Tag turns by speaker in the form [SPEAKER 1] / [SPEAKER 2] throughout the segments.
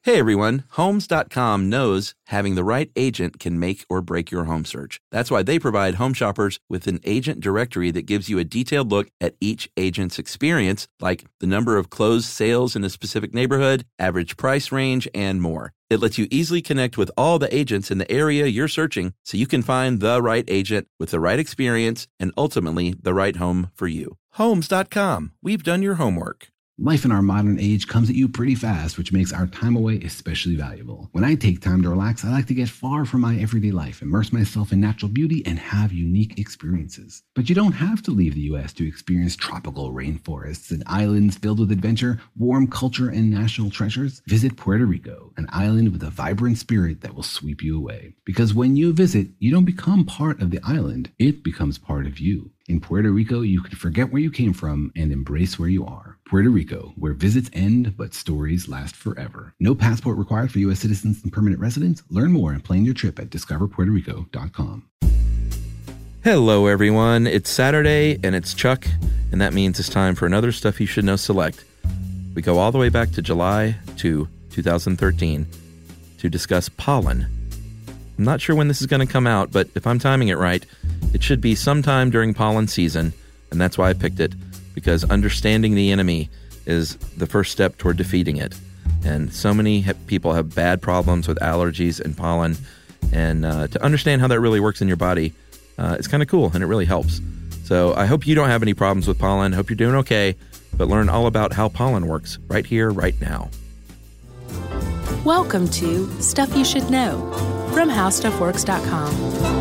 [SPEAKER 1] Hey everyone, Homes.com knows having the right agent can make or break your home search. That's why they provide home shoppers with an agent directory that gives you a detailed look at each agent's experience, like the number of closed sales in a specific neighborhood, average price range, and more. It lets you easily connect with all the agents in the area you're searching so you can find the right agent with the right experience and ultimately the right home for you. Homes.com. We've done your homework.
[SPEAKER 2] Life in our modern age comes at you pretty fast, which makes our time away especially valuable. When I take time to relax, I like to get far from my everyday life, immerse myself in natural beauty, and have unique experiences. But you don't have to leave the U.S. to experience tropical rainforests and islands filled with adventure, warm culture, and national treasures. Visit Puerto Rico, an island with a vibrant spirit that will sweep you away. Because when you visit, you don't become part of the island, it becomes part of you. In Puerto Rico, you can forget where you came from and embrace where you are. Puerto Rico, where visits end, but stories last forever. No passport required for U.S. citizens and permanent residents. Learn more and plan your trip at discoverpuertorico.com.
[SPEAKER 1] Hello, everyone. It's Saturday, and it's Chuck, and that means it's time for another Stuff You Should Know Select. We go all the way back to July 2013, to discuss pollen. I'm not sure when this is going to come out, but if I'm timing it right, it should be sometime during pollen season, and that's why I picked it, because understanding the enemy is the first step toward defeating it. And so many people have bad problems with allergies and pollen, and to understand how that really works in your body, it's kind of cool, and it really helps. So I hope you don't have any problems with pollen. Hope you're doing okay, but learn all about how pollen works right here, right now.
[SPEAKER 3] Welcome to Stuff You Should Know from HowStuffWorks.com.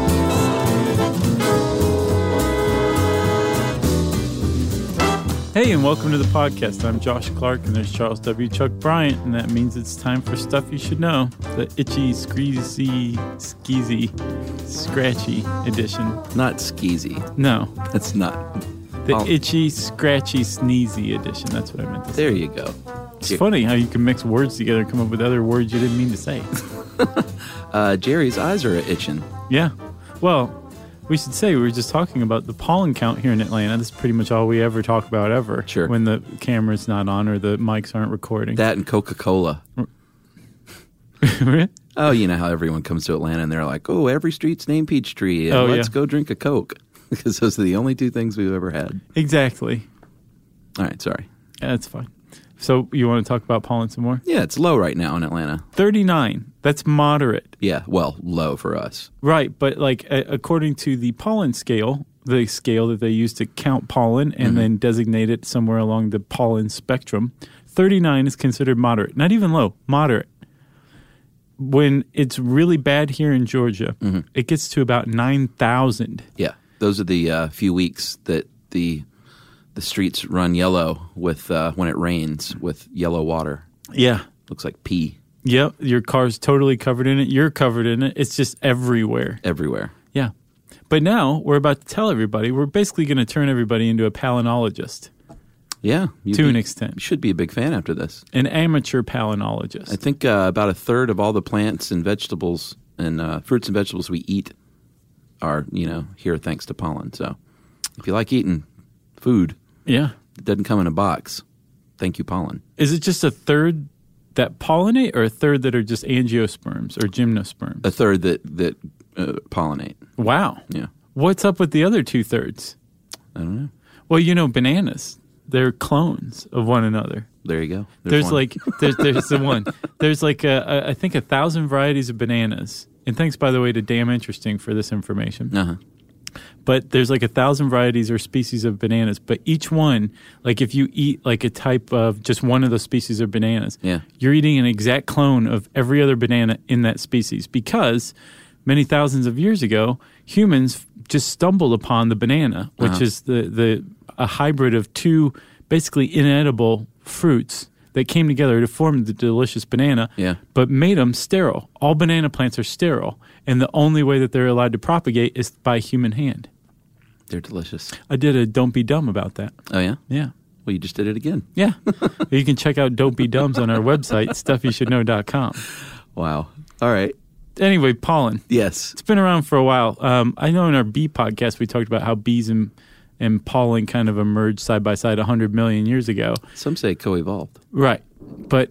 [SPEAKER 4] Hey, and welcome to the podcast. I'm Josh Clark, and there's Charles W. Chuck Bryant, and that means it's time for Stuff You Should Know, the itchy, squeezy, skeezy, scratchy edition.
[SPEAKER 1] Not skeezy.
[SPEAKER 4] No.
[SPEAKER 1] That's not.
[SPEAKER 4] The itchy, scratchy, sneezy edition. That's what I meant to say.
[SPEAKER 1] There you go.
[SPEAKER 4] It's funny how you can mix words together and come up with other words you didn't mean to say.
[SPEAKER 1] Jerry's eyes are itching.
[SPEAKER 4] Yeah. Well, we should say we were just talking about the pollen count here in Atlanta. This is pretty much all we ever talk about ever.
[SPEAKER 1] Sure.
[SPEAKER 4] When the camera's not on or the mics aren't recording.
[SPEAKER 1] That and Coca-Cola. Oh, you know how everyone comes to Atlanta and they're like, oh, every street's named Peachtree. And let's go drink a Coke. Because those are the only two things we've ever had.
[SPEAKER 4] Exactly.
[SPEAKER 1] All right, sorry.
[SPEAKER 4] Yeah, that's fine. So you want to talk about pollen some more?
[SPEAKER 1] Yeah, it's low right now in Atlanta.
[SPEAKER 4] 39. That's moderate.
[SPEAKER 1] Yeah, well, low for us.
[SPEAKER 4] Right, but like according to the pollen scale, the scale that they use to count pollen and then designate it somewhere along the pollen spectrum, 39 is considered moderate. Not even low, moderate. When it's really bad here in Georgia, it gets to about 9,000.
[SPEAKER 1] Yeah, those are the few weeks that the streets run yellow with when it rains with yellow water.
[SPEAKER 4] Yeah.
[SPEAKER 1] Looks like pee.
[SPEAKER 4] Yep, your car's totally covered in it. You're covered in it. It's just everywhere.
[SPEAKER 1] Everywhere.
[SPEAKER 4] Yeah. But now we're about to tell everybody, we're basically going to turn everybody into a palynologist.
[SPEAKER 1] Yeah.
[SPEAKER 4] To an extent.
[SPEAKER 1] You should be a big fan after this.
[SPEAKER 4] An amateur palynologist.
[SPEAKER 1] I think about a third of all the plants and vegetables and fruits and vegetables we eat are, here thanks to pollen. So if you like eating food, it doesn't come in a box. Thank you, pollen.
[SPEAKER 4] Is it just a third that pollinate or a third that are just angiosperms or gymnosperms?
[SPEAKER 1] A third that pollinate.
[SPEAKER 4] Wow.
[SPEAKER 1] Yeah.
[SPEAKER 4] What's up with the other 2/3?
[SPEAKER 1] I don't know.
[SPEAKER 4] Well, bananas. They're clones of one another.
[SPEAKER 1] There you go.
[SPEAKER 4] There's the one. There's like I think 1,000 varieties of bananas. And thanks, by the way, to Damn Interesting for this information.
[SPEAKER 1] Uh-huh.
[SPEAKER 4] But there's like 1,000 varieties or species of bananas. But each one, like if you eat like a type of just one of those species of bananas, you're eating an exact clone of every other banana in that species. Because many thousands of years ago, humans just stumbled upon the banana, which is a hybrid of two basically inedible fruits that came together to form the delicious banana, but made them sterile. All banana plants are sterile, and the only way that they're allowed to propagate is by human hand.
[SPEAKER 1] They're delicious.
[SPEAKER 4] I did a Don't Be Dumb about that.
[SPEAKER 1] Oh, yeah?
[SPEAKER 4] Yeah.
[SPEAKER 1] Well, you just did it again.
[SPEAKER 4] Yeah. You can check out Don't Be Dumbs on our website, stuffyoushouldknow.com.
[SPEAKER 1] Wow. All right.
[SPEAKER 4] Anyway, pollen.
[SPEAKER 1] Yes.
[SPEAKER 4] It's been around for a while. I know in our bee podcast we talked about how bees and pollen kind of emerged side by side 100 million years ago.
[SPEAKER 1] Some say co-evolved.
[SPEAKER 4] Right. But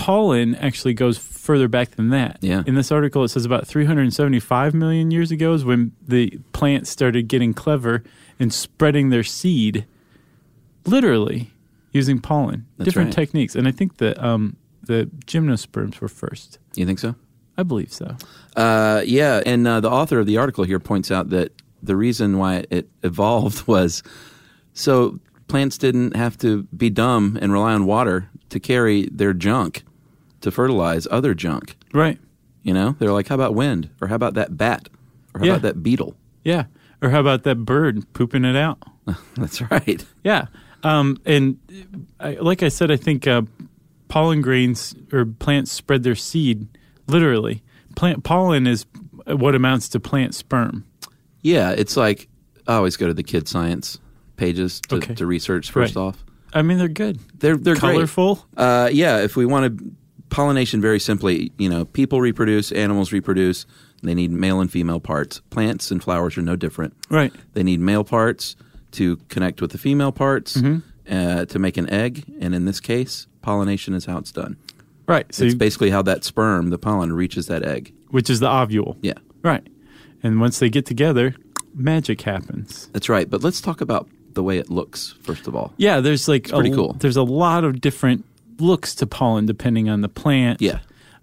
[SPEAKER 4] pollen actually goes further back than that.
[SPEAKER 1] Yeah.
[SPEAKER 4] In this article, it says about 375 million years ago is when the plants started getting clever and spreading their seed, literally using pollen.
[SPEAKER 1] That's
[SPEAKER 4] different
[SPEAKER 1] right.
[SPEAKER 4] techniques. And I think that the gymnosperms were first.
[SPEAKER 1] You think so?
[SPEAKER 4] I believe so.
[SPEAKER 1] Yeah, and the author of the article here points out that the reason why it evolved was so plants didn't have to be dumb and rely on water to carry their junk to fertilize other junk.
[SPEAKER 4] Right.
[SPEAKER 1] You know, they're like, how about wind? Or how about that bat? Or how
[SPEAKER 4] Yeah.
[SPEAKER 1] about that beetle?
[SPEAKER 4] Yeah. Or how about that bird pooping it out?
[SPEAKER 1] That's right.
[SPEAKER 4] Yeah. Like I said, I think pollen grains or plants spread their seed literally. Plant pollen is what amounts to plant sperm.
[SPEAKER 1] Yeah, it's like I always go to the kid science pages to research first
[SPEAKER 4] Right.
[SPEAKER 1] off.
[SPEAKER 4] I mean, they're good.
[SPEAKER 1] They're
[SPEAKER 4] colorful.
[SPEAKER 1] Great. Yeah, if we want to pollination very simply, you know, people reproduce, animals reproduce. They need male and female parts. Plants and flowers are no different.
[SPEAKER 4] Right.
[SPEAKER 1] They need male parts to connect with the female parts
[SPEAKER 4] Mm-hmm.
[SPEAKER 1] to make an egg. And in this case, pollination is how it's done.
[SPEAKER 4] Right. So
[SPEAKER 1] It's basically how that sperm, the pollen, reaches that egg.
[SPEAKER 4] which is the ovule.
[SPEAKER 1] Yeah,
[SPEAKER 4] Right. And once they get together, magic happens.
[SPEAKER 1] that's right. But let's talk about the way it looks, first of all.
[SPEAKER 4] Yeah, there's like
[SPEAKER 1] pretty cool.
[SPEAKER 4] There's a lot of different looks to pollen depending on the plant.
[SPEAKER 1] Yeah.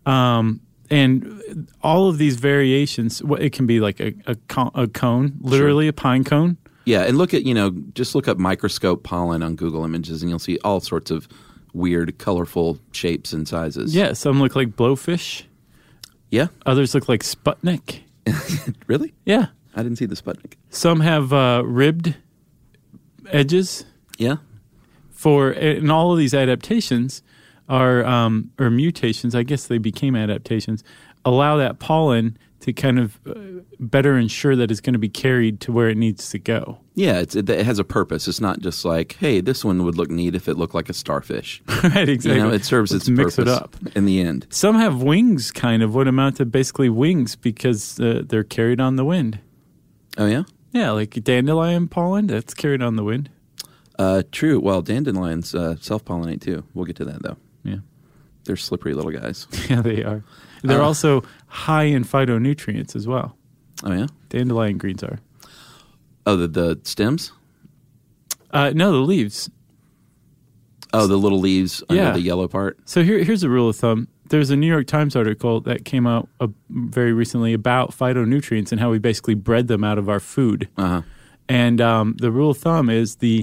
[SPEAKER 4] And all of these variations, it can be like a cone, literally a pine cone.
[SPEAKER 1] Yeah, and just look up microscope pollen on Google Images, and you'll see all sorts of weird, colorful shapes and sizes.
[SPEAKER 4] Yeah, some look like blowfish.
[SPEAKER 1] Yeah?
[SPEAKER 4] Others look like Sputnik.
[SPEAKER 1] Really?
[SPEAKER 4] Yeah.
[SPEAKER 1] I didn't see the Sputnik.
[SPEAKER 4] Some have ribbed edges.
[SPEAKER 1] Yeah?
[SPEAKER 4] And all of these adaptations are, or mutations, I guess they became adaptations, allow that pollen to kind of better ensure that it's going to be carried to where it needs to go.
[SPEAKER 1] Yeah, it has a purpose. It's not just like, hey, this one would look neat if it looked like a starfish.
[SPEAKER 4] Right, exactly.
[SPEAKER 1] You know, it serves
[SPEAKER 4] Let's
[SPEAKER 1] its
[SPEAKER 4] mix
[SPEAKER 1] purpose
[SPEAKER 4] it up.
[SPEAKER 1] in the end.
[SPEAKER 4] Some have wings, kind of, what amount to basically wings because they're carried on the wind.
[SPEAKER 1] Oh, yeah?
[SPEAKER 4] Yeah, like dandelion pollen, that's carried on the wind.
[SPEAKER 1] True. Well, dandelions self-pollinate too. We'll get to that, though.
[SPEAKER 4] Yeah.
[SPEAKER 1] They're slippery little guys.
[SPEAKER 4] Yeah, they are. They're also high in phytonutrients as well.
[SPEAKER 1] Oh, yeah?
[SPEAKER 4] Dandelion greens are.
[SPEAKER 1] Oh, the stems?
[SPEAKER 4] No, the leaves.
[SPEAKER 1] Oh, the little leaves under
[SPEAKER 4] Yeah.
[SPEAKER 1] the yellow part?
[SPEAKER 4] So here's a rule of thumb. There's a New York Times article that came out very recently about phytonutrients and how we basically bred them out of our food.
[SPEAKER 1] Uh-huh.
[SPEAKER 4] And the rule of thumb is the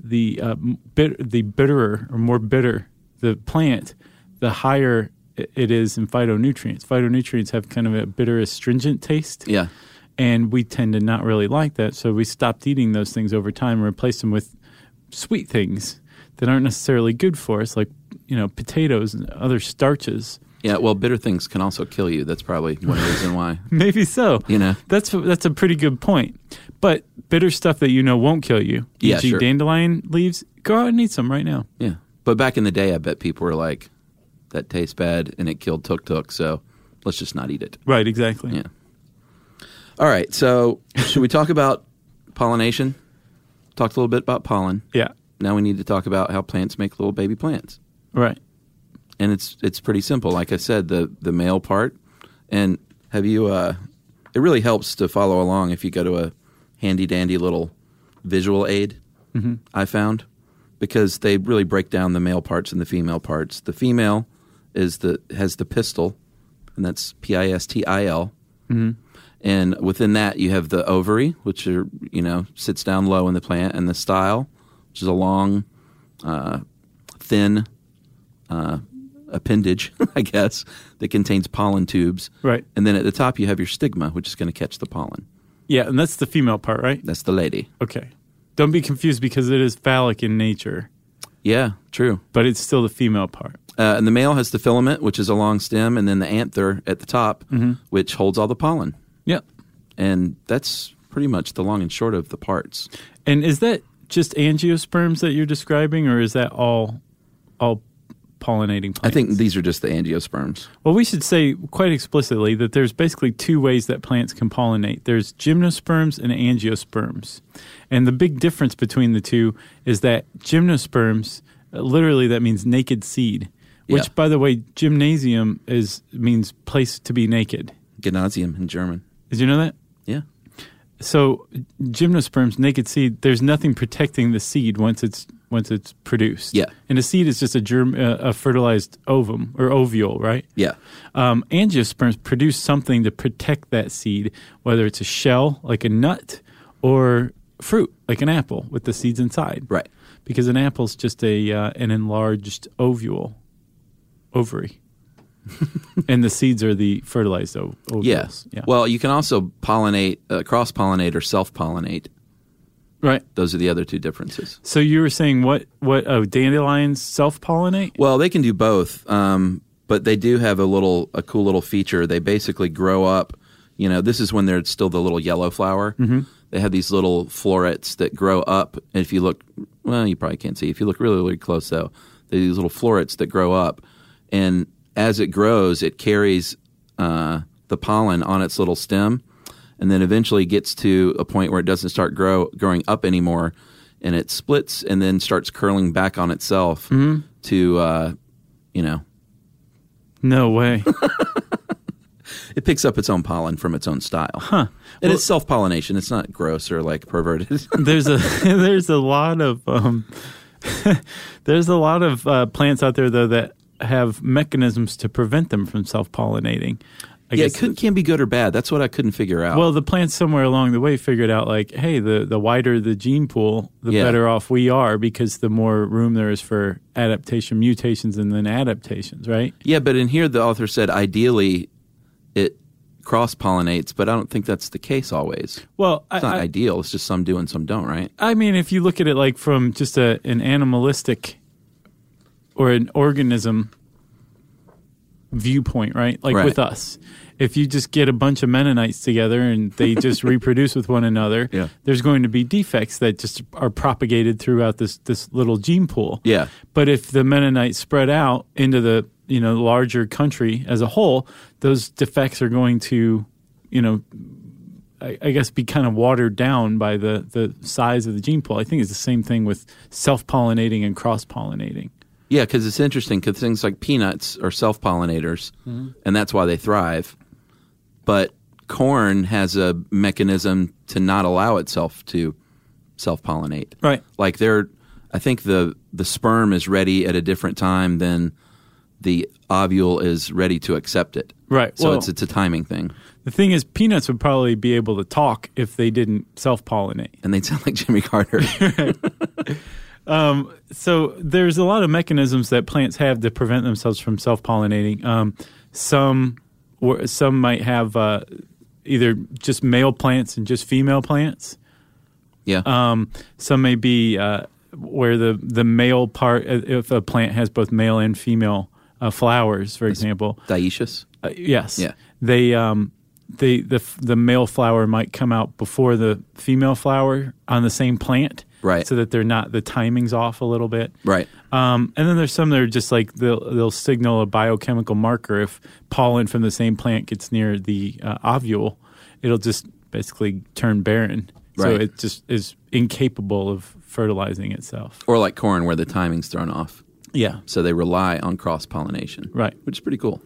[SPEAKER 4] bitterer or more bitter the plant, the higher it is in phytonutrients. Phytonutrients have kind of a bitter astringent taste.
[SPEAKER 1] Yeah.
[SPEAKER 4] And we tend to not really like that. So we stopped eating those things over time and replaced them with sweet things that aren't necessarily good for us, like, potatoes and other starches.
[SPEAKER 1] Yeah, well, bitter things can also kill you. That's probably one reason why.
[SPEAKER 4] Maybe so. That's a pretty good point. But bitter stuff that won't kill you,
[SPEAKER 1] Yeah,
[SPEAKER 4] e.g.
[SPEAKER 1] sure.
[SPEAKER 4] dandelion leaves, go out and eat some right now.
[SPEAKER 1] Yeah. But back in the day, I bet people were like, that tastes bad and it killed tuk-tuk, so let's just not eat it.
[SPEAKER 4] Right, exactly.
[SPEAKER 1] Yeah. All right, so should we talk about pollination? Talked a little bit about pollen.
[SPEAKER 4] Yeah,
[SPEAKER 1] Now we need to talk about how plants make little baby plants.
[SPEAKER 4] right.
[SPEAKER 1] And it's pretty simple. Like I said, the male part. And have you it really helps to follow along if you go to a handy-dandy little visual aid, I found, because they really break down the male parts and the female parts. The female has the pistil, and that's pistil. And within that, you have the ovary, which sits down low in the plant, and the style, which is a long, thin appendage, I guess, that contains pollen tubes.
[SPEAKER 4] Right.
[SPEAKER 1] And then at the top, you have your stigma, which is going to catch the pollen.
[SPEAKER 4] Yeah, and that's the female part, right?
[SPEAKER 1] That's the lady.
[SPEAKER 4] Okay. Don't be confused because it is phallic in nature,
[SPEAKER 1] Yeah, true.
[SPEAKER 4] but it's still the female part.
[SPEAKER 1] And the male has the filament, which is a long stem, and then the anther at the top, which holds all the pollen.
[SPEAKER 4] Yep.
[SPEAKER 1] And that's pretty much the long and short of the parts.
[SPEAKER 4] And is that just angiosperms that you're describing, or is that all pollinating plants?
[SPEAKER 1] I think these are just the angiosperms.
[SPEAKER 4] Well, we should say quite explicitly that there's basically two ways that plants can pollinate. There's gymnosperms and angiosperms. And the big difference between the two is that gymnosperms, literally that means naked seed, Which, by the way, gymnasium means place to be naked.
[SPEAKER 1] Gymnasium in German.
[SPEAKER 4] Did you know that?
[SPEAKER 1] Yeah.
[SPEAKER 4] So gymnosperms, naked seed, there's nothing protecting the seed once it's produced.
[SPEAKER 1] Yeah.
[SPEAKER 4] And a seed is just a fertilized ovum or ovule, right?
[SPEAKER 1] Yeah.
[SPEAKER 4] Angiosperms produce something to protect that seed, whether it's a shell, like a nut, or fruit, like an apple with the seeds inside.
[SPEAKER 1] Right.
[SPEAKER 4] Because an apple's just an enlarged ovary. And the seeds are the fertilized ovules.
[SPEAKER 1] Yeah. Well, you can also pollinate, cross-pollinate or self-pollinate.
[SPEAKER 4] Right.
[SPEAKER 1] Those are the other two differences.
[SPEAKER 4] So you were saying what dandelions self-pollinate?
[SPEAKER 1] Well, they can do both, but they do have a cool little feature. They basically grow up. This is when they're still the little yellow flower. Mm-hmm. They have these little florets that grow up. And if you look, well, you probably can't see. If you look really, really close, though, they're these little florets that grow up. And as it grows, it carries the pollen on its little stem, and then eventually gets to a point where it doesn't start growing up anymore, and it splits and then starts curling back on itself to,
[SPEAKER 4] No way.
[SPEAKER 1] It picks up its own pollen from its own style.
[SPEAKER 4] Huh.
[SPEAKER 1] And it's self-pollination. It's not gross or like perverted.
[SPEAKER 4] There's a lot of plants out there though that have mechanisms to prevent them from self-pollinating.
[SPEAKER 1] It can be good or bad. That's what I couldn't figure out.
[SPEAKER 4] Well, the plants somewhere along the way figured out like, hey, the wider the gene pool, the better off we are because the more room there is for mutations, and then adaptations, right?
[SPEAKER 1] Yeah, but in here the author said ideally it cross-pollinates, but I don't think that's the case always.
[SPEAKER 4] Well,
[SPEAKER 1] it's not ideal. It's just some do and some don't, right?
[SPEAKER 4] I mean, if you look at it like from just an animalistic or an organism viewpoint, right? Like with us. If you just get a bunch of Mennonites together and they just reproduce with one another, there's going to be defects that just are propagated throughout this little gene pool.
[SPEAKER 1] Yeah.
[SPEAKER 4] But if the Mennonites spread out into the larger country as a whole, those defects are going to, I guess, be kind of watered down by the size of the gene pool. I think it's the same thing with self-pollinating and cross-pollinating.
[SPEAKER 1] Yeah, because it's interesting because things like peanuts are self-pollinators, and that's why they thrive. But corn has a mechanism to not allow itself to self-pollinate.
[SPEAKER 4] Right.
[SPEAKER 1] Like I think the sperm is ready at a different time than the ovule is ready to accept it.
[SPEAKER 4] Right.
[SPEAKER 1] So it's a timing thing.
[SPEAKER 4] The thing is, peanuts would probably be able to talk if they didn't self-pollinate.
[SPEAKER 1] And they'd sound like Jimmy Carter.
[SPEAKER 4] So there's a lot of mechanisms that plants have to prevent themselves from self-pollinating. Some might have either just male plants and just female plants.
[SPEAKER 1] Yeah.
[SPEAKER 4] Some may be where the male part, if a plant has both male and female flowers, for example.
[SPEAKER 1] Dioecious?
[SPEAKER 4] Yes.
[SPEAKER 1] Yeah.
[SPEAKER 4] The male flower might come out before the female flower on the same plant.
[SPEAKER 1] Right.
[SPEAKER 4] So that the timing's off a little bit.
[SPEAKER 1] Right.
[SPEAKER 4] And then there's some that are just like they'll signal a biochemical marker. If pollen from the same plant gets near the ovule, it'll just basically turn barren.
[SPEAKER 1] Right.
[SPEAKER 4] So it just is incapable of fertilizing itself.
[SPEAKER 1] Or like corn where the timing's thrown off.
[SPEAKER 4] Yeah.
[SPEAKER 1] So they rely on cross-pollination.
[SPEAKER 4] Right.
[SPEAKER 1] Which is pretty cool.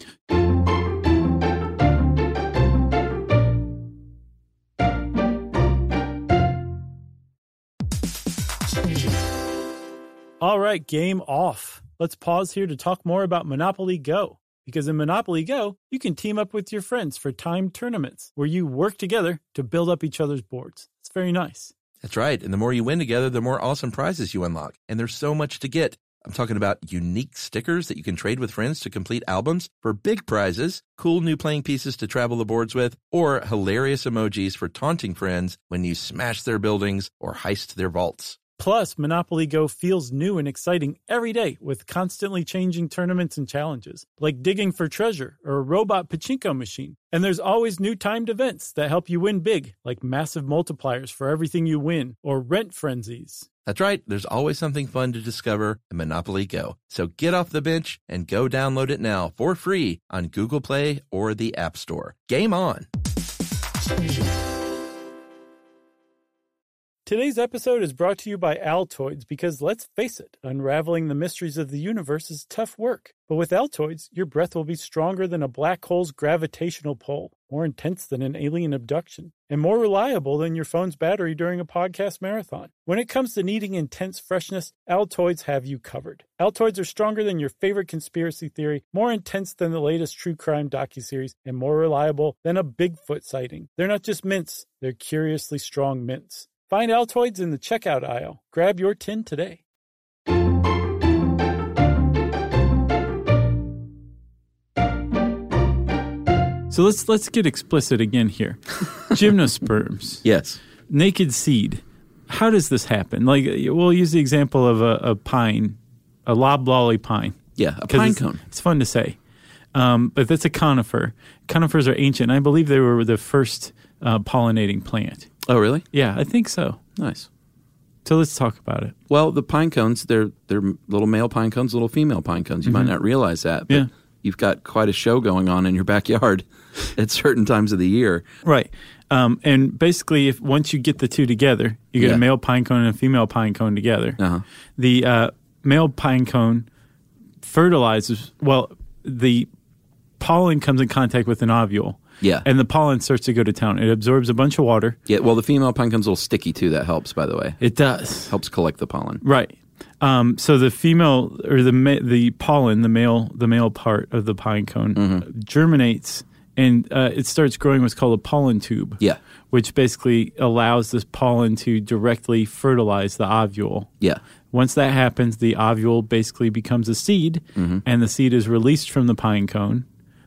[SPEAKER 4] All right, game off. Let's pause here to talk more about Monopoly Go. Because in Monopoly Go, you can team up with your friends for timed tournaments where you work together to build up each other's boards. It's very nice.
[SPEAKER 5] That's right. And the more you win together, the more awesome prizes you unlock. And there's so much to get. I'm talking about unique stickers that you can trade with friends to complete albums for big prizes, cool new playing pieces to travel the boards with, or hilarious emojis for taunting friends when you smash their buildings or heist their vaults.
[SPEAKER 4] Plus, Monopoly Go feels new and exciting every day with constantly changing tournaments and challenges, like digging for treasure or a robot pachinko machine. And there's always new timed events that help you win big, like massive multipliers for everything you win or rent frenzies.
[SPEAKER 5] That's right. There's always something fun to discover in Monopoly Go. So get off the bench and go download it now for free on Google Play or the App Store. Game on!
[SPEAKER 4] Today's episode is brought to you by Altoids because, let's face it, unraveling the mysteries of the universe is tough work. But with Altoids, your breath will be stronger than a black hole's gravitational pull, more intense than an alien abduction, and more reliable than your phone's battery during a podcast marathon. When it comes to needing intense freshness, Altoids have you covered. Altoids are stronger than your favorite conspiracy theory, more intense than the latest true crime docuseries, and more reliable than a Bigfoot sighting. They're not just mints, they're curiously strong mints. Find Altoids in the checkout aisle. Grab your tin today. So let's get explicit again here. Gymnosperms.
[SPEAKER 1] Yes.
[SPEAKER 4] Naked seed. How does this happen? Like, we'll use the example of a pine, a loblolly pine.
[SPEAKER 1] Yeah, a pine cone.
[SPEAKER 4] It's fun to say. But that's a conifer. Conifers are ancient. I believe they were the first pollinating plant.
[SPEAKER 1] Oh, really?
[SPEAKER 4] Yeah, I think so.
[SPEAKER 1] Nice.
[SPEAKER 4] So let's talk about it.
[SPEAKER 1] Well, the pine cones, they're little male pine cones, little female pine cones. You might not realize that, but you've got quite a show going on in your backyard at certain times of the year.
[SPEAKER 4] Right. And basically, once you get the two together, you get a male pine cone and a female pine cone together.
[SPEAKER 1] Uh-huh.
[SPEAKER 4] The male pine cone fertilizes, the pollen comes in contact with an ovule.
[SPEAKER 1] Yeah.
[SPEAKER 4] And the pollen starts to go to town. It absorbs a bunch of water.
[SPEAKER 1] Yeah, well, the female pine cone's a little sticky, too. That helps, by the way.
[SPEAKER 4] It does.
[SPEAKER 1] Helps collect the pollen.
[SPEAKER 4] Right. So the female, or the pollen, the male part of the pine cone germinates, and it starts growing what's called a pollen tube.
[SPEAKER 1] Yeah.
[SPEAKER 4] Which basically allows this pollen to directly fertilize the ovule.
[SPEAKER 1] Yeah.
[SPEAKER 4] Once that happens, the ovule basically becomes a seed, and the seed is released from the pine cone.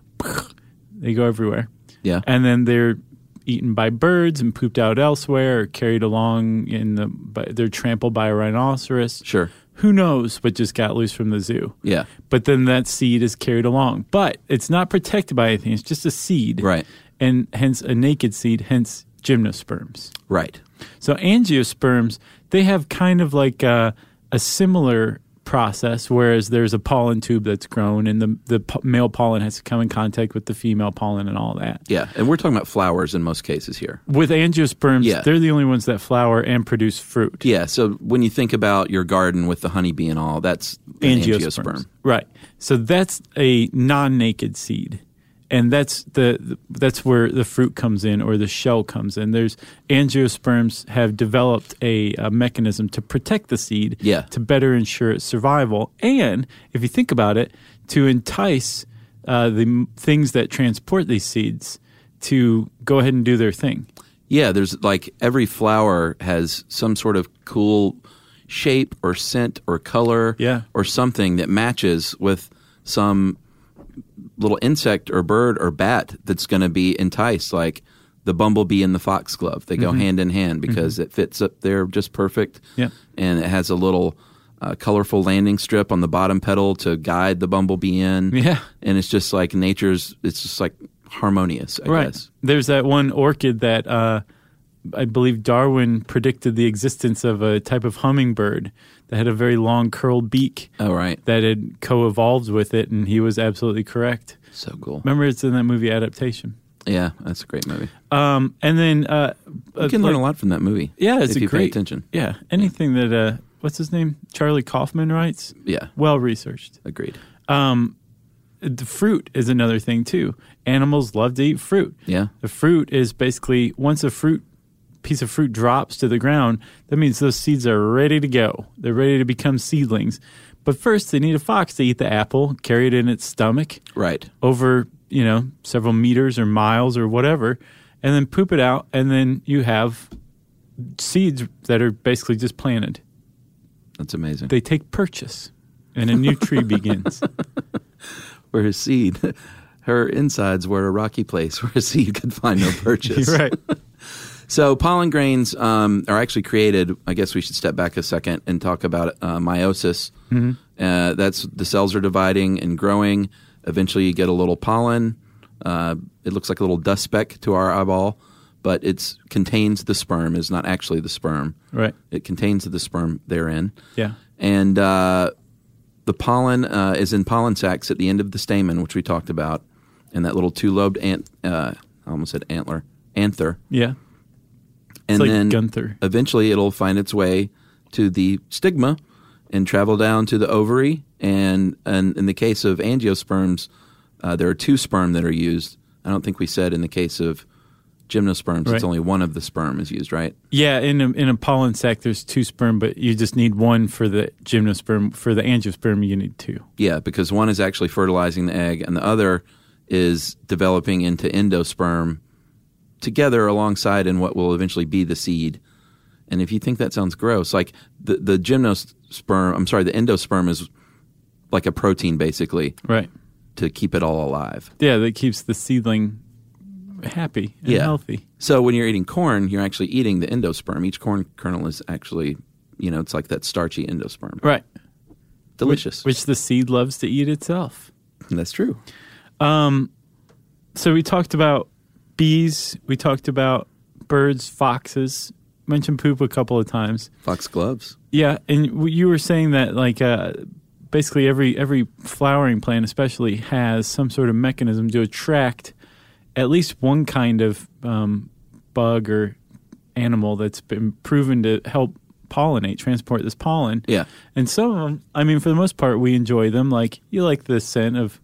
[SPEAKER 4] They go everywhere.
[SPEAKER 1] Yeah.
[SPEAKER 4] And then they're eaten by birds and pooped out elsewhere, or carried along they're trampled by a rhinoceros.
[SPEAKER 1] Sure.
[SPEAKER 4] Who knows what just got loose from the zoo.
[SPEAKER 1] Yeah.
[SPEAKER 4] But then that seed is carried along. But it's not protected by anything. It's just a seed.
[SPEAKER 1] Right.
[SPEAKER 4] And hence a naked seed, hence gymnosperms.
[SPEAKER 1] Right.
[SPEAKER 4] So angiosperms, they have kind of like a similar process, whereas there's a pollen tube that's grown, and the male pollen has to come in contact with the female pollen and all that.
[SPEAKER 1] Yeah, and we're talking about flowers in most cases here.
[SPEAKER 4] With angiosperms, they're the only ones that flower and produce fruit.
[SPEAKER 1] Yeah, so when you think about your garden with the honeybee and all, that's an angiosperm.
[SPEAKER 4] Right. So that's a non-naked seed. And that's where the fruit comes in, or the shell comes in. There's angiosperms have developed a mechanism to protect the seed to better ensure its survival. And if you think about it, to entice the things that transport these seeds to go ahead and do their thing.
[SPEAKER 1] Yeah, there's like every flower has some sort of cool shape or scent or color or something that matches with some little insect or bird or bat that's going to be enticed, like the bumblebee and the foxglove. They go hand in hand because it fits up there just perfect. Yeah. And it has a little colorful landing strip on the bottom petal to guide the bumblebee in. Yeah. And it's just like it's just like harmonious, I guess.
[SPEAKER 4] There's that one orchid that I believe Darwin predicted the existence of a type of hummingbird that had a very long curled beak.
[SPEAKER 1] Oh, right.
[SPEAKER 4] That had co-evolved with it, and he was absolutely correct.
[SPEAKER 1] So cool.
[SPEAKER 4] Remember, it's in that movie Adaptation.
[SPEAKER 1] Yeah, that's a great movie.
[SPEAKER 4] And then
[SPEAKER 1] you can learn a lot from that movie.
[SPEAKER 4] Yeah,
[SPEAKER 1] if you pay attention.
[SPEAKER 4] Yeah, anything that what's his name? Charlie Kaufman writes.
[SPEAKER 1] Yeah,
[SPEAKER 4] well researched.
[SPEAKER 1] Agreed.
[SPEAKER 4] The fruit is another thing too. Animals love to eat fruit.
[SPEAKER 1] Yeah,
[SPEAKER 4] the fruit is basically once a piece of fruit drops to the ground, that means those seeds are ready to go. They're ready to become seedlings. But first, they need a fox to eat the apple, carry it in its stomach, over several meters or miles or whatever, and then poop it out, and then you have seeds that are basically just planted.
[SPEAKER 1] That's amazing.
[SPEAKER 4] They take purchase, and a new tree begins.
[SPEAKER 1] Where a seed, her insides were a rocky place where a seed could find no purchase.
[SPEAKER 4] Right.
[SPEAKER 1] So pollen grains are actually created. I guess we should step back a second and talk about meiosis. That's the cells are dividing and growing. Eventually you get a little pollen. It looks like a little dust speck to our eyeball, but it contains the sperm. It's not actually the sperm. Right. It contains the sperm therein. Yeah. And the pollen is in pollen sacs at the end of the stamen, which we talked about, and that little two-lobed I almost said antler. Anther. Yeah. And
[SPEAKER 4] like
[SPEAKER 1] then
[SPEAKER 4] Gunther.
[SPEAKER 1] Eventually it'll find its way to the stigma and travel down to the ovary. And in the case of angiosperms, there are 2 sperm that are used. I don't think we said in the case of gymnosperms,
[SPEAKER 4] Right.
[SPEAKER 1] it's only one of the sperm is used, right?
[SPEAKER 4] Yeah, in a pollen sac, there's 2 sperm, but you just need one for the gymnosperm. For the angiosperm, you need 2.
[SPEAKER 1] Yeah, because one is actually fertilizing the egg, and the other is developing into endosperm together alongside in what will eventually be the seed. And if you think that sounds gross, like the endosperm is like a protein basically,
[SPEAKER 4] Right.
[SPEAKER 1] to keep it all alive.
[SPEAKER 4] Yeah, that keeps the seedling happy and healthy.
[SPEAKER 1] So when you're eating corn, you're actually eating the endosperm. Each corn kernel is actually, it's like that starchy endosperm.
[SPEAKER 4] Right.
[SPEAKER 1] Delicious.
[SPEAKER 4] Which the seed loves to eat itself.
[SPEAKER 1] That's true.
[SPEAKER 4] So we talked about bees. We talked about birds, foxes. Mentioned poop a couple of times.
[SPEAKER 1] Foxgloves.
[SPEAKER 4] Yeah, and you were saying that like basically every flowering plant especially has some sort of mechanism to attract at least one kind of bug or animal that's been proven to help transport this pollen.
[SPEAKER 1] Yeah.
[SPEAKER 4] And some of them, I mean, for the most part, we enjoy them. Like, you like the scent of,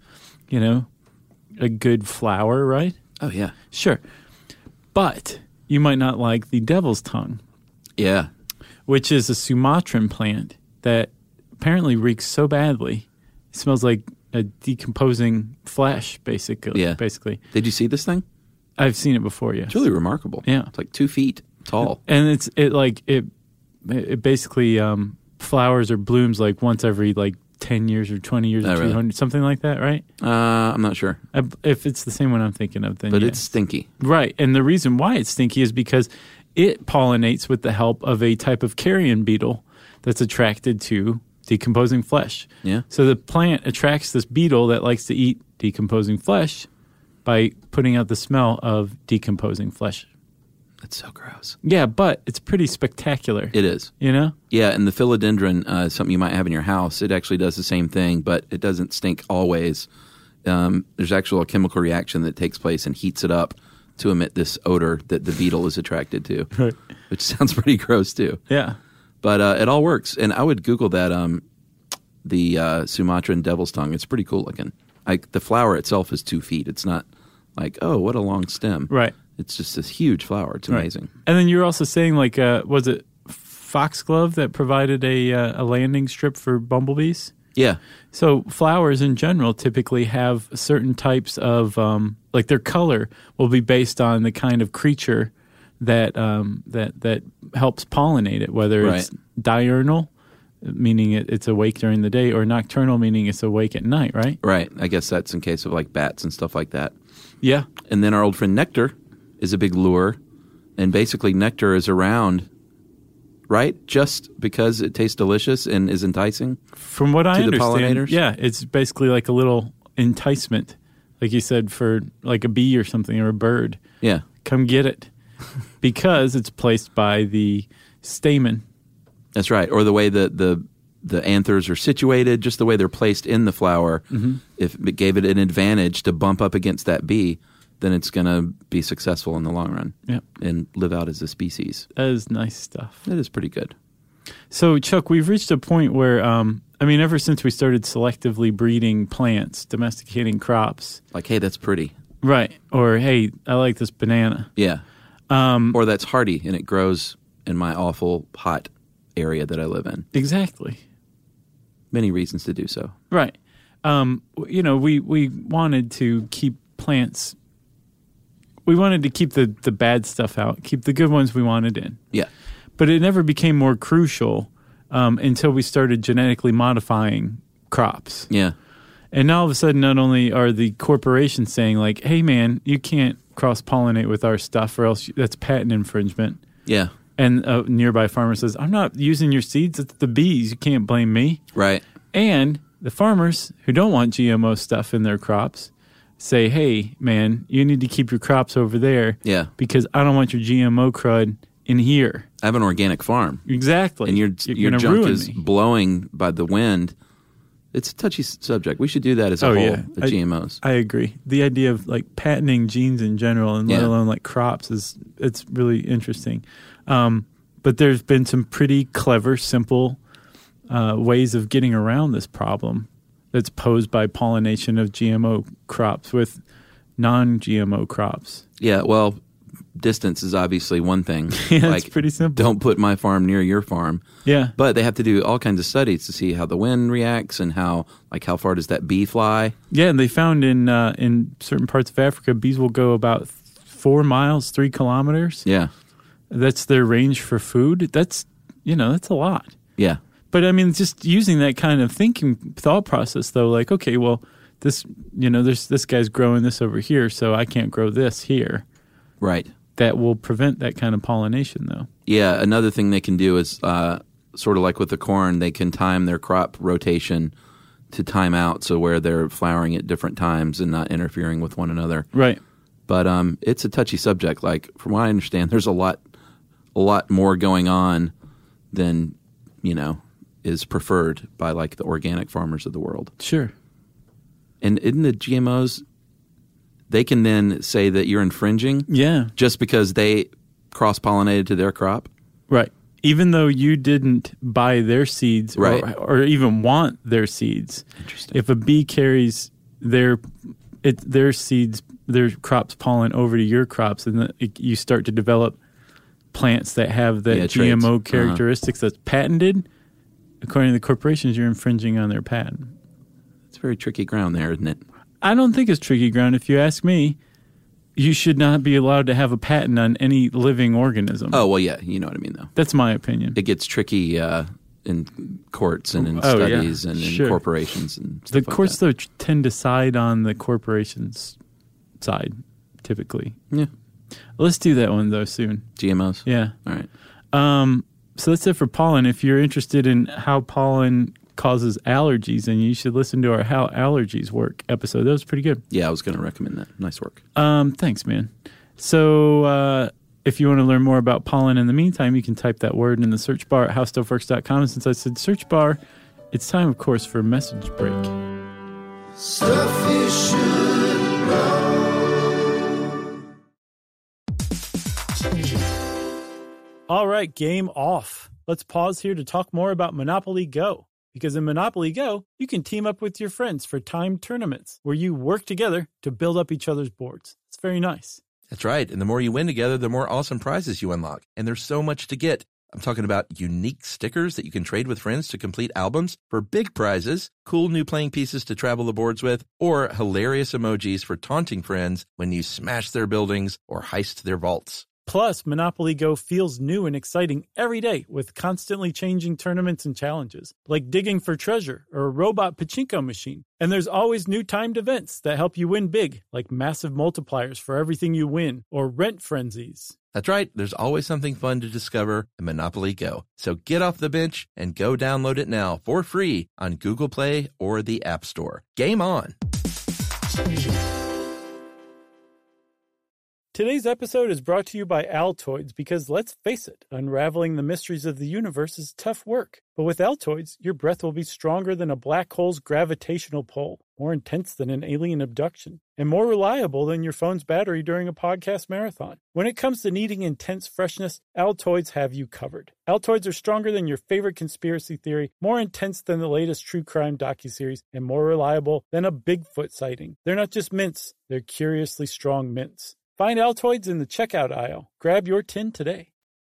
[SPEAKER 4] a good flower, right?
[SPEAKER 1] Oh, yeah.
[SPEAKER 4] Sure. But you might not like the devil's tongue.
[SPEAKER 1] Yeah.
[SPEAKER 4] Which is a Sumatran plant that apparently reeks so badly. It smells like a decomposing flesh, basically.
[SPEAKER 1] Yeah.
[SPEAKER 4] Basically.
[SPEAKER 1] Did you see this thing?
[SPEAKER 4] I've seen it before, yes.
[SPEAKER 1] It's really remarkable.
[SPEAKER 4] Yeah.
[SPEAKER 1] It's like 2 feet tall.
[SPEAKER 4] And it basically flowers or blooms like once every like 10 years or 20 years or 200,
[SPEAKER 1] really?
[SPEAKER 4] something like that, right?
[SPEAKER 1] I'm not sure.
[SPEAKER 4] If it's the same one I'm thinking of, then
[SPEAKER 1] But
[SPEAKER 4] yeah.
[SPEAKER 1] it's stinky.
[SPEAKER 4] Right. And the reason why it's stinky is because it pollinates with the help of a type of carrion beetle that's attracted to decomposing flesh.
[SPEAKER 1] Yeah.
[SPEAKER 4] So the plant attracts this beetle that likes to eat decomposing flesh by putting out the smell of decomposing flesh.
[SPEAKER 1] That's so gross.
[SPEAKER 4] Yeah, but it's pretty spectacular.
[SPEAKER 1] It is.
[SPEAKER 4] Yeah,
[SPEAKER 1] and the philodendron, something you might have in your house, it actually does the same thing, but it doesn't stink always. There's actually a chemical reaction that takes place and heats it up to emit this odor that the beetle is attracted to,
[SPEAKER 4] Right.
[SPEAKER 1] which sounds pretty gross too.
[SPEAKER 4] Yeah.
[SPEAKER 1] But it all works. And I would Google that, the Sumatran devil's tongue. It's pretty cool looking. The flower itself is 2 feet. It's not like, oh, what a long stem.
[SPEAKER 4] Right.
[SPEAKER 1] It's just this huge flower. It's amazing.
[SPEAKER 4] Right. And then you're also saying, like, was it Foxglove that provided a landing strip for bumblebees?
[SPEAKER 1] Yeah.
[SPEAKER 4] So flowers in general typically have certain types of, like their color will be based on the kind of creature that helps pollinate it, whether it's diurnal, meaning it's awake during the day, or nocturnal, meaning it's awake at night, right?
[SPEAKER 1] Right. I guess that's in case of like bats and stuff like that.
[SPEAKER 4] Yeah.
[SPEAKER 1] And then our old friend nectar is a big lure, and basically nectar is around, right? Just because it tastes delicious and is enticing.
[SPEAKER 4] From what I
[SPEAKER 1] to the
[SPEAKER 4] understand,
[SPEAKER 1] pollinators?
[SPEAKER 4] yeah, it's basically like a little enticement, like you said, for like a bee or something or a bird.
[SPEAKER 1] Yeah.
[SPEAKER 4] Come get it, because it's placed by the stamen.
[SPEAKER 1] That's right. Or the way the anthers are situated, just the way they're placed in the flower. Mm-hmm. If it gave it an advantage to bump up against that bee, then it's going to be successful in the long run.
[SPEAKER 4] Yep.
[SPEAKER 1] And live out as a species.
[SPEAKER 4] That is nice stuff.
[SPEAKER 1] That is pretty good.
[SPEAKER 4] So, Chuck, we've reached a point where, ever since we started selectively breeding plants, domesticating crops.
[SPEAKER 1] Like, hey, that's pretty.
[SPEAKER 4] Right. Or, hey, I like this banana.
[SPEAKER 1] Yeah. Or that's hardy and it grows in my awful hot area that I live in.
[SPEAKER 4] Exactly.
[SPEAKER 1] Many reasons to do so.
[SPEAKER 4] Right. We wanted to keep plants. We wanted to keep the bad stuff out, keep the good ones we wanted in.
[SPEAKER 1] Yeah.
[SPEAKER 4] But it never became more crucial until we started genetically modifying crops.
[SPEAKER 1] Yeah.
[SPEAKER 4] And now all of a sudden, not only are the corporations saying like, hey, man, you can't cross-pollinate with our stuff or else that's patent infringement.
[SPEAKER 1] Yeah.
[SPEAKER 4] And a nearby farmer says, I'm not using your seeds. It's the bees. You can't blame me.
[SPEAKER 1] Right.
[SPEAKER 4] And the farmers who don't want GMO stuff in their crops say, hey, man, you need to keep your crops over there.
[SPEAKER 1] Yeah.
[SPEAKER 4] Because I don't want your GMO crud in here.
[SPEAKER 1] I have an organic farm.
[SPEAKER 4] Exactly.
[SPEAKER 1] And your
[SPEAKER 4] gonna
[SPEAKER 1] junk
[SPEAKER 4] ruin
[SPEAKER 1] is
[SPEAKER 4] me.
[SPEAKER 1] blowing by the wind It's a touchy subject. We should do that as a whole, the GMOs.
[SPEAKER 4] I agree. The idea of like patenting genes in general and let alone like crops it's really interesting. But there's been some pretty clever, simple ways of getting around this problem that's posed by pollination of GMO crops with non-GMO crops.
[SPEAKER 1] Yeah, well, distance is obviously one thing.
[SPEAKER 4] Yeah, it's pretty simple.
[SPEAKER 1] Don't put my farm near your farm.
[SPEAKER 4] Yeah.
[SPEAKER 1] But they have to do all kinds of studies to see how the wind reacts and how far does that bee fly.
[SPEAKER 4] Yeah, and they found in certain parts of Africa, bees will go about 4 miles, 3 kilometers.
[SPEAKER 1] Yeah.
[SPEAKER 4] That's their range for food. That's a lot.
[SPEAKER 1] Yeah.
[SPEAKER 4] But I mean, just using that kind of thought process, though, like, okay, well, this guy's growing this over here, so I can't grow this here.
[SPEAKER 1] Right.
[SPEAKER 4] That will prevent that kind of pollination, though.
[SPEAKER 1] Yeah. Another thing they can do is sort of like with the corn, they can time their crop rotation to time out, so where they're flowering at different times and not interfering with one another.
[SPEAKER 4] Right.
[SPEAKER 1] But it's a touchy subject. Like, from what I understand, there's a lot more going on than is preferred by like the organic farmers of the world.
[SPEAKER 4] Sure.
[SPEAKER 1] And in the GMOs, they can then say that you're infringing.
[SPEAKER 4] Yeah.
[SPEAKER 1] Just because they cross-pollinated to their crop.
[SPEAKER 4] Right. Even though you didn't buy their seeds or even want their seeds.
[SPEAKER 1] Interesting.
[SPEAKER 4] If a bee carries their seeds, their crops pollen over to your crops, and you start to develop plants that have the GMO characteristics that's patented, according to the corporations, you're infringing on their patent.
[SPEAKER 1] It's very tricky ground there, isn't it?
[SPEAKER 4] I don't think it's tricky ground. If you ask me, you should not be allowed to have a patent on any living organism.
[SPEAKER 1] Oh, well, yeah. You know what I mean, though.
[SPEAKER 4] That's my opinion.
[SPEAKER 1] It gets tricky in courts and in studies and in corporations and stuff
[SPEAKER 4] the courts, though, tend to side on the corporation's side, typically.
[SPEAKER 1] Yeah.
[SPEAKER 4] Let's do that one, though, soon.
[SPEAKER 1] GMOs?
[SPEAKER 4] Yeah.
[SPEAKER 1] All right.
[SPEAKER 4] So that's it for pollen. If you're interested in how pollen causes allergies, then you should listen to our How Allergies Work episode. That was pretty good.
[SPEAKER 1] Yeah, I was going to recommend that. Nice work.
[SPEAKER 4] Thanks, man. So if you want to learn more about pollen in the meantime, you can type that word in the search bar at howstuffworks.com. And since I said search bar, it's time, of course, for a message break.
[SPEAKER 6] Stuff you should know.
[SPEAKER 4] All right, game off. Let's pause here to talk more about Monopoly Go. Because in Monopoly Go, you can team up with your friends for timed tournaments where you work together to build up each other's boards. It's very nice.
[SPEAKER 5] That's right. And the more you win together, the more awesome prizes you unlock. And there's so much to get. I'm talking about unique stickers that you can trade with friends to complete albums for big prizes, cool new playing pieces to travel the boards with, or hilarious emojis for taunting friends when you smash their buildings or heist their vaults.
[SPEAKER 4] Plus, Monopoly Go feels new and exciting every day with constantly changing tournaments and challenges, like digging for treasure or a robot pachinko machine. And there's always new timed events that help you win big, like massive multipliers for everything you win or rent frenzies.
[SPEAKER 5] That's right. There's always something fun to discover in Monopoly Go. So get off the bench and go download it now for free on Google Play or the App Store. Game on!
[SPEAKER 4] Today's episode is brought to you by Altoids because, let's face it, unraveling the mysteries of the universe is tough work. But with Altoids, your breath will be stronger than a black hole's gravitational pull, more intense than an alien abduction, and more reliable than your phone's battery during a podcast marathon. When it comes to needing intense freshness, Altoids have you covered. Altoids are stronger than your favorite conspiracy theory, more intense than the latest true crime docuseries, and more reliable than a Bigfoot sighting. They're not just mints, they're curiously strong mints. Find Altoids in the checkout aisle. Grab your tin today.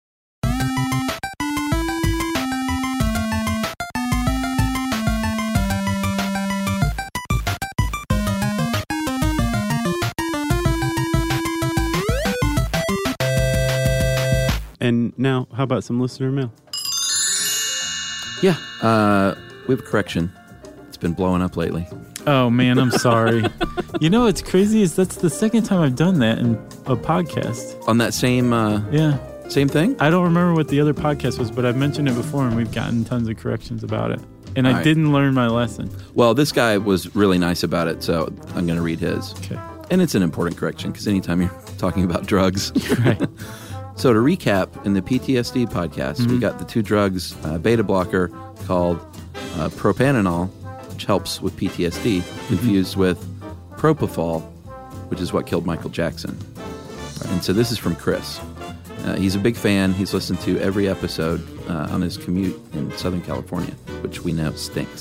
[SPEAKER 4] And now, how about some listener mail?
[SPEAKER 1] Yeah, we have a correction. It's been blowing up lately.
[SPEAKER 4] Oh, man, I'm sorry. You know what's crazy is that's the second time I've done that in a podcast.
[SPEAKER 1] On that same same thing?
[SPEAKER 4] I don't remember what the other podcast was, but I've mentioned it before, and we've gotten tons of corrections about it. And I didn't learn my lesson.
[SPEAKER 1] Well, this guy was really nice about it, so I'm going to read his.
[SPEAKER 4] Okay.
[SPEAKER 1] And it's an important correction, because anytime you're talking about drugs.
[SPEAKER 4] Right.
[SPEAKER 1] So to recap, in the PTSD podcast, we got the two drugs, beta blocker called propranolol, which helps with PTSD, confused with propofol, which is what killed Michael Jackson. And so this is from Chris. He's a big fan. He's listened to every episode on his commute in Southern California, which we know stinks.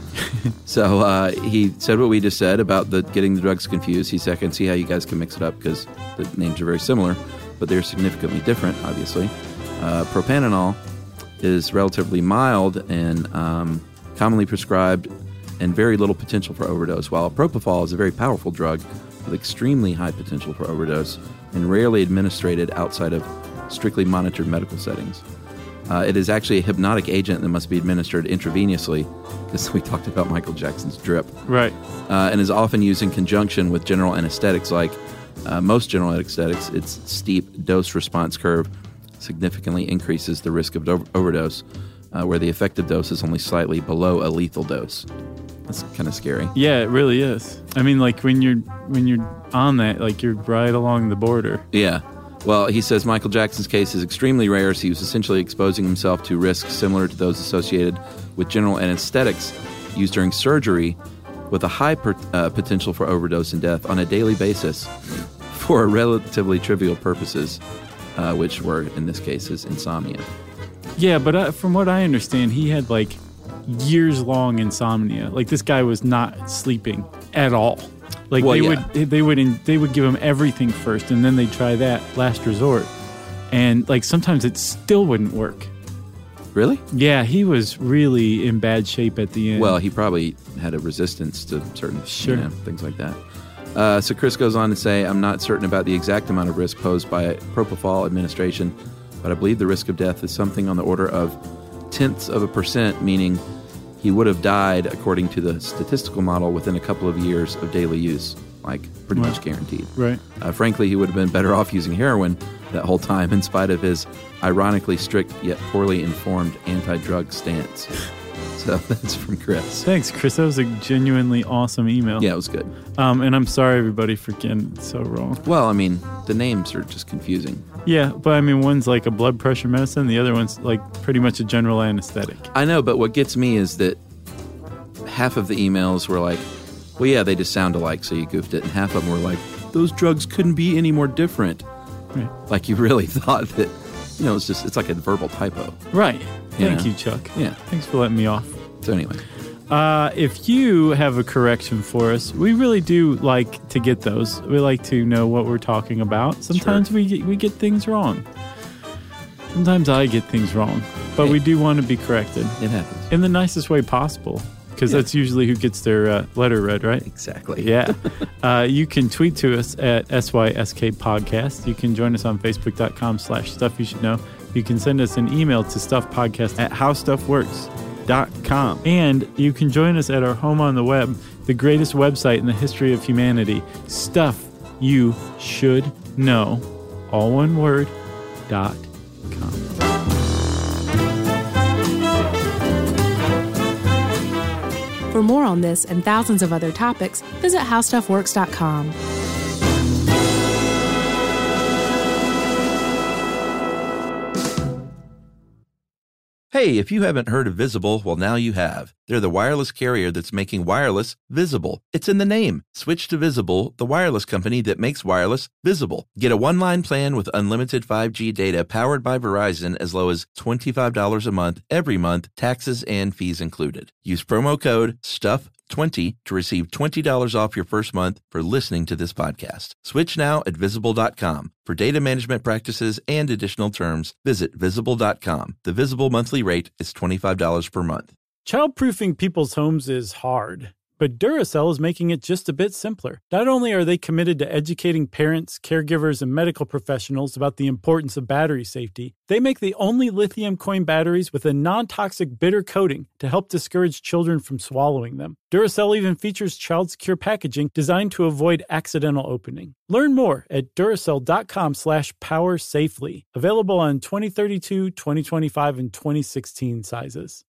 [SPEAKER 1] So he said what we just said about getting the drugs confused. He said, I can see how you guys can mix it up because the names are very similar, but they're significantly different, obviously. Propranolol is relatively mild and commonly prescribed and very little potential for overdose, while propofol is a very powerful drug with extremely high potential for overdose and rarely administered outside of strictly monitored medical settings. It is actually a hypnotic agent that must be administered intravenously, because we talked about Michael Jackson's drip.
[SPEAKER 4] Right.
[SPEAKER 1] And is often used in conjunction with general anesthetics. Like most general anesthetics, its steep dose-response curve significantly increases the risk of overdose, where the effective dose is only slightly below a lethal dose. That's kind of scary.
[SPEAKER 4] Yeah, it really is. I mean, like when you're on that, like you're right along the border.
[SPEAKER 1] Yeah. Well, he says Michael Jackson's case is extremely rare, so he was essentially exposing himself to risks similar to those associated with general anesthetics used during surgery, with a high potential for overdose and death on a daily basis for relatively trivial purposes, which were, in this case, is insomnia.
[SPEAKER 4] Yeah, but from what I understand, he had like years-long insomnia. Like this guy was not sleeping at all. Like they would give him everything first, and then they'd try that last resort, and like sometimes it still wouldn't work.
[SPEAKER 1] Really?
[SPEAKER 4] Yeah, he was really in bad shape at the end.
[SPEAKER 1] Well, he probably had a resistance to certain things like that. So Chris goes on to say, I'm not certain about the exact amount of risk posed by propofol administration, but I believe the risk of death is something on the order of 0.1%, meaning he would have died, according to the statistical model, within a couple of years of daily use, like pretty much guaranteed.
[SPEAKER 4] Right.
[SPEAKER 1] Frankly, he would have been better off using heroin that whole time, in spite of his ironically strict yet poorly informed anti-drug stance. So that's from Chris.
[SPEAKER 4] Thanks, Chris. That was a genuinely awesome email.
[SPEAKER 1] Yeah, it was good.
[SPEAKER 4] And I'm sorry, everybody, for getting it so wrong.
[SPEAKER 1] Well, I mean, the names are just confusing.
[SPEAKER 4] Yeah, but I mean, one's like a blood pressure medicine. The other one's like pretty much a general anesthetic.
[SPEAKER 1] I know, but what gets me is that half of the emails were like, well, yeah, they just sound alike, so you goofed it. And half of them were like, those drugs couldn't be any more different. Right. Like you really thought that, it's like a verbal typo.
[SPEAKER 4] Right. Thank you, Chuck.
[SPEAKER 1] Yeah.
[SPEAKER 4] Thanks for letting me off.
[SPEAKER 1] So anyway.
[SPEAKER 4] If you have a correction for us, we really do like to get those. We like to know what we're talking about. Sometimes we get things wrong. Sometimes I get things wrong. But we do want to be corrected.
[SPEAKER 1] It happens.
[SPEAKER 4] In the nicest way possible. Because that's usually who gets their letter read, right?
[SPEAKER 1] Exactly.
[SPEAKER 4] Yeah. You can tweet to us at SYSK Podcast. You can join us on Facebook.com/Stuff You Should Know. You can send us an email to stuffpodcast@howstuffworks.com. And you can join us at our home on the web, the greatest website in the history of humanity, Stuff You Should Know, all one word, .com.
[SPEAKER 3] For more on this and thousands of other topics, visit howstuffworks.com.
[SPEAKER 5] Hey, if you haven't heard of Visible, well, now you have. They're the wireless carrier that's making wireless visible. It's in the name. Switch to Visible, the wireless company that makes wireless visible. Get a one-line plan with unlimited 5G data powered by Verizon as low as $25 a month, every month, taxes and fees included. Use promo code STUFF20 to receive $20 off your first month for listening to this podcast. Switch now at Visible.com. For data management practices and additional terms, visit Visible.com. The Visible monthly rate is $25 per month.
[SPEAKER 4] Childproofing people's homes is hard, but Duracell is making it just a bit simpler. Not only are they committed to educating parents, caregivers, and medical professionals about the importance of battery safety, they make the only lithium coin batteries with a non-toxic bitter coating to help discourage children from swallowing them. Duracell even features child-secure packaging designed to avoid accidental opening. Learn more at Duracell.com/powersafely. Available on 2032, 2025, and 2016 sizes.